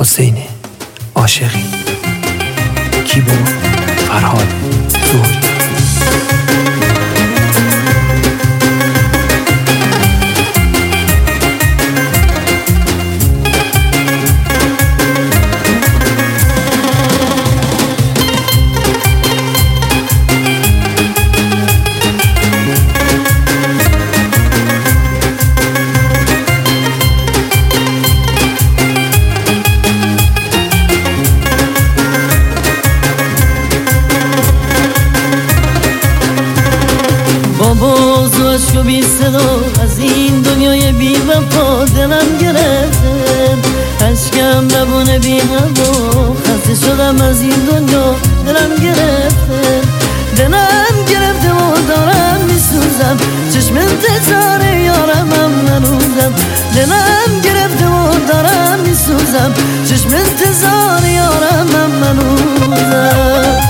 حسین عاشقی. کیبورد فرهاد ظهری. عشق بی صدا از این دنیای بی وفا دلم گرفته، عشقم لبونه بی هوا، خسته شدم از این دنیا دلم گرفته، دلم گرفته و دارم میسوزم، چشم انتظار یارمم ننوزم، دلم گرفته و دارم میسوزم، چشم انتظار یارمم ننوزم.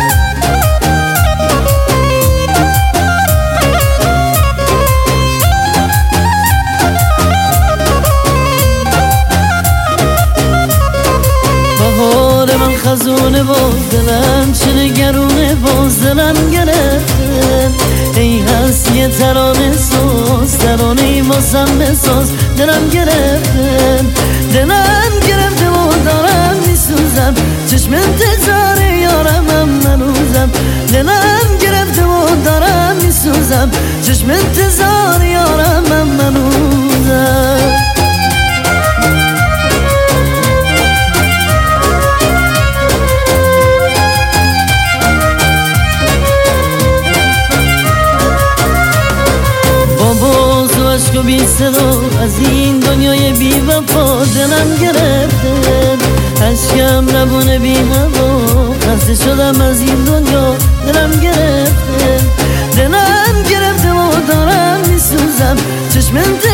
خزونه باز دلم چه نگرونه، باز دلم گرفته، ای هست یه ترانه ساز، ترانه ای واسم بساز، دلم گرفته، دلم گرفته و دارم میسوزم، چشم انتظار یارمم منوزم، دلم گرفته و دارم میسوزم، چشم انتظار یارمم منوزم. عشق بی صدا از این دنیای بی وفا دلم گرفته، عشقم لبونه بی هوا، خسته شدم از این دنیا دلم گرفته، دلم گرفته و دارم میسوزم، چشم